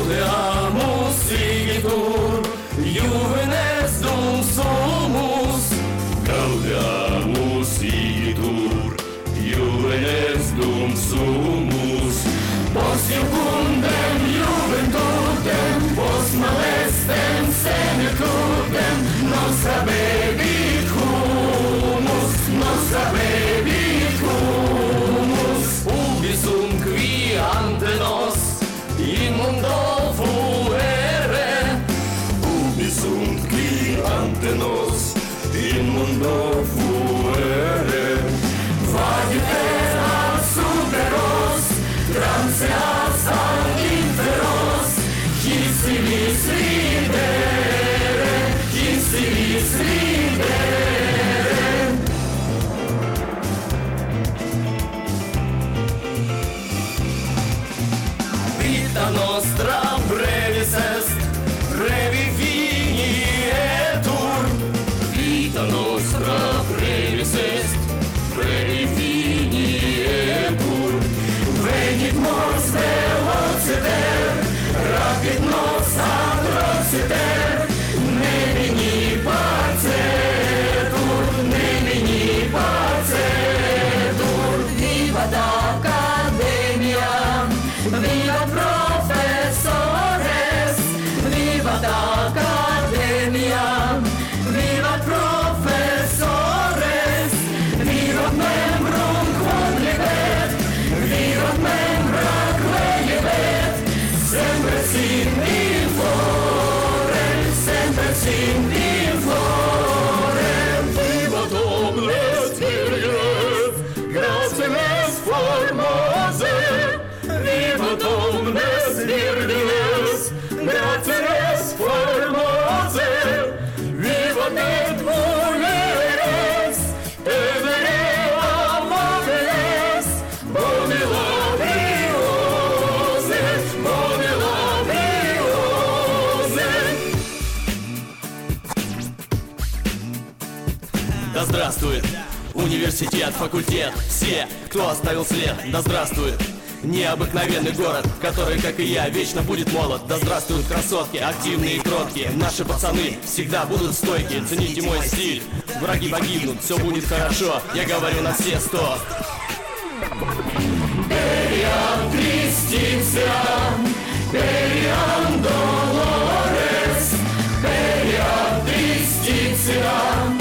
Gaudeamus igitur, juvenes dum sumus. Gaudeamus igitur, juvenes dum sumus. Post iucundem juventutem, post malestem senectutem, nos habebit humus, nos habebit humus. Ubi sunt qui ante nos, in mundo fuere. Ubi sunt qui ante nos, in mundo fuere. Vagiter ad superos, transeas ad inferos, histilis libere, histilis libere. Vita nostra brevis est, brevi finietur. Vita nostra brevis est, brevi finietur. Venit mors velociter, rapid nos atrociter, nemini pacetur, nemini pacetur. Vivat Academia, vivat professores, vivat Academia, vivat professores, vivat membrum quodlibet, vivat membra quaelibet, semper sin inflore, semper sin inflore. Vivat omnes virgines, graciles formose, vivat omnes virgines, graciles formose, vivat et mujeres, evere amables, bone labriose, bone labriose. Да здравствует университет, факультет, все, кто оставил след. Да здравствует необыкновенный город, который, как и я, вечно будет молод. Да здравствуют красотки, активные и кроткие. Наши пацаны всегда будут стойкие. Цените мой стиль, враги погибнут, все будет хорошо. Я говорю на все 100. Periam tristitiam, periam dolores, periam tristitiam,